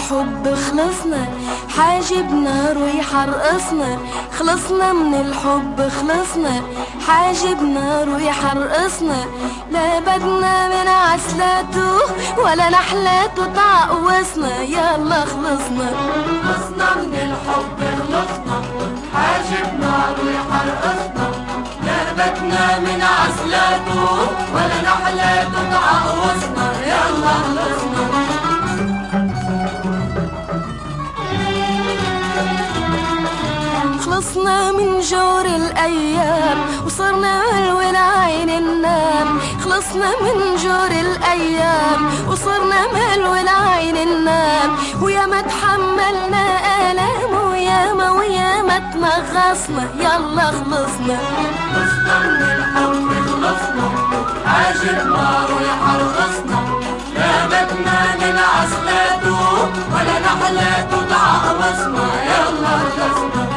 الحب خلصنا، حاجبنا روح رقصنا. خلصنا من الحب خلصنا، حاجبنا روح رقصنا. لا بدنا من عسلاته ولا نحلاته تعقوسنا. يلا خلصنا. خلصنا من الحب خلصنا، حاجبنا روح رقصنا. لا بدنا من عسلاته ولا نحلاته تعقوسنا. يلا خلصنا. خلصنا من جور الأيام وصرنا ملول عين النام. خلصنا من جور الأيام وصرنا ملول عين النام. وياما تحملنا آلام وياما تنغصنا. يلا خلصنا. خلصنا من الحب خلصنا، حاجبنا روح رقصنا. لا بدنا من عسلاته ولا نحلاته تعقوسنا. يلا خلصنا.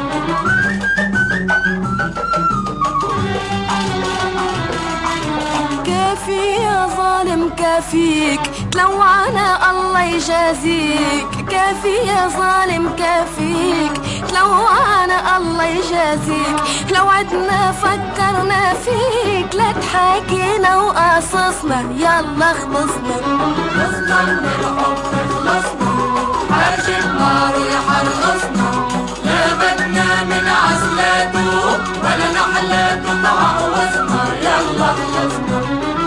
كافي يا ظالم كافيك، تلوعنا الله يجازيك. كافي يا ظالم كافيك، تلوعنا الله يجازيك. لو عدنا فكرنا فيك لا تحاكينا وقصصنا. يلا خلصنا. خلصنا من الحب خلصنا، حاجبنا روح رقصنا. لا بدنا من عسلاته ولا نحلاته تعقوسنا. يلا خلصنا.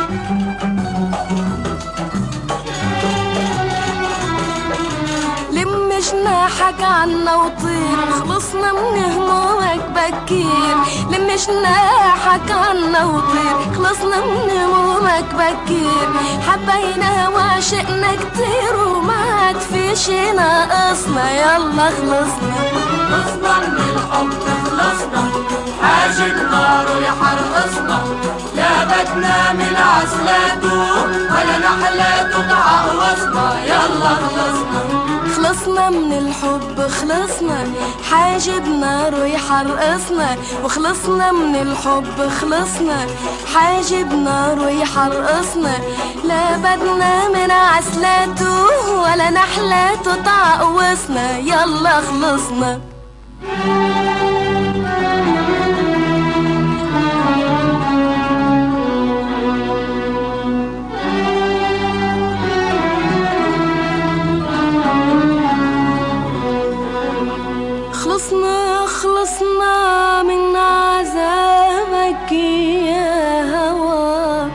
لم جناحك عنا وطير، خلصنا من همومك بكير. لم جناحك عنا وطير، خلصنا من همومك بكير. حبينا وعشقنا كتير وما عاد في شي ناقصنا. يلا خلصنا. خلصنا من الحب خلصنا، حاجبنا روح رقصنا. لا بدنا من عسلاته ولا نحلاته تعقوسنا. يلا خلصنا. خلصنا من الحب خلصنا، حاجبنا روح رقصنا. وخلصنا من الحب خلصنا، حاجبنا روح رقصنا. لا بدنا من عسلاته ولا نحلاته تعقوسنا. يلا خلصنا. خلصنا من عذابك يا هوى.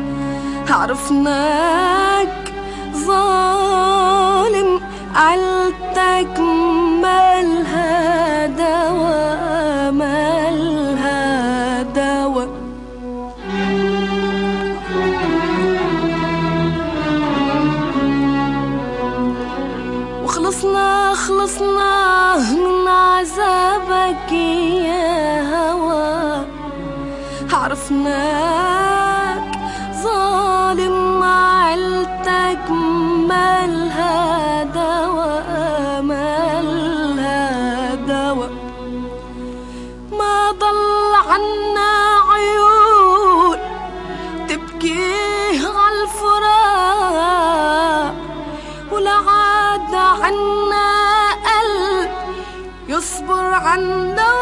عرفناك ظالم، عيلتك مالها دوا، مالها دوا. خلصنا من عذابك يا هوى. عرفناك ظالم، عيلتك مالها دوا، مالها دوا. ما ضل عنا عيون تبكيه عالفراق، ولا عاد عنا قلب يصبر عنا،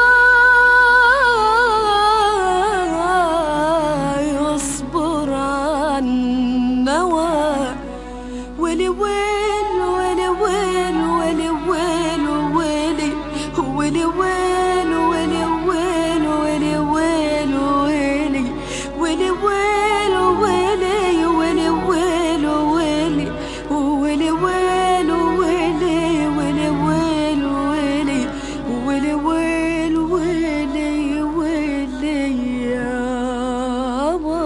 يصبر عنا. ولي ويل ولي ويل ولي ويل ولي ولي ويل ولي ويل ولي ويل ولي ولي ويل ولي ولي ويل ولي ولي ويل ولي ولي ويل ولي ولي ويل ولي ولي يابا.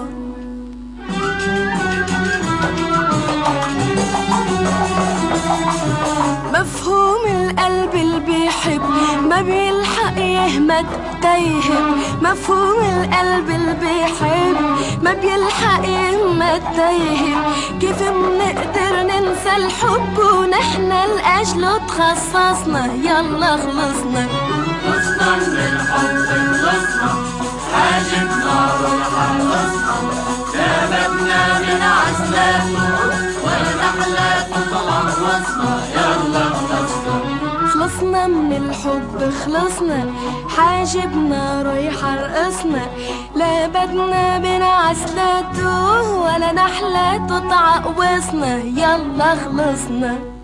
مفهوم القلب اللي بيحب ما بيلحق يهمد تيهم. مفهوم القلب اللي بيحب ما بيلحق يهمد تيهم. كيف منقدر ننسى الحب ونحن لأجله تخصصنا. يلا خلصنا. خلصنا من الحب خلصنا، حاجبنا روح رقصنا. لا بدنا من عسلاته ولا نحلاته تعقوسنا. خلصنا من الحب خلصنا، حاجبنا رايح رقصنا، لا بدنا بنعس لا توه ولا نحلة تعقوصنا، يلا خلصنا.